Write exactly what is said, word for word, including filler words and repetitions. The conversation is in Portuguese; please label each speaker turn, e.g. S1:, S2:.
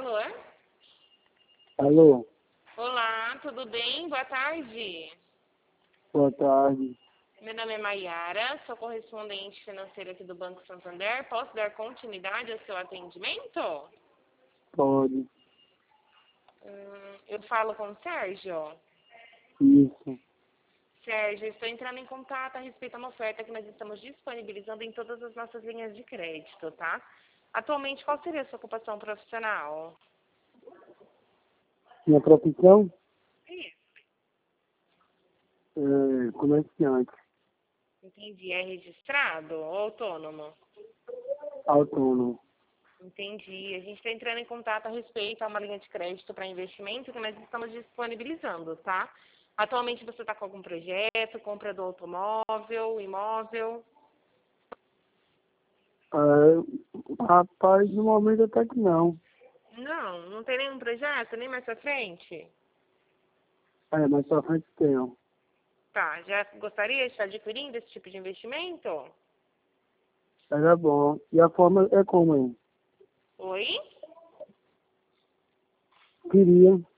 S1: Alô?
S2: Alô?
S1: Olá, tudo bem? Boa tarde.
S2: Boa tarde.
S1: Meu nome é Maiara, sou correspondente financeira aqui do Banco Santander. Posso dar continuidade ao seu atendimento?
S2: Pode.
S1: Hum, eu falo com o Sérgio.
S2: Isso.
S1: Sérgio, estou entrando em contato a respeito de uma oferta que nós estamos disponibilizando em todas as nossas linhas de crédito, tá? Atualmente, qual seria a sua ocupação profissional?
S2: Minha profissão
S1: Isso.
S2: é comerciante,
S1: Entendi. É registrado ou autônomo?
S2: autônomo.
S1: Entendi. A gente está entrando em contato a respeito a uma linha de crédito para investimento que nós estamos disponibilizando, tá? Atualmente você está com algum projeto, compra do automóvel, imóvel?
S2: É, rapaz, no momento até que não.
S1: Não, não tem nenhum projeto, nem mais pra frente?
S2: É, mas pra frente tenho.
S1: Tá, já gostaria de estar adquirindo esse tipo de investimento?
S2: Era bom. E a forma é como, hein?
S1: Oi?
S2: Queria.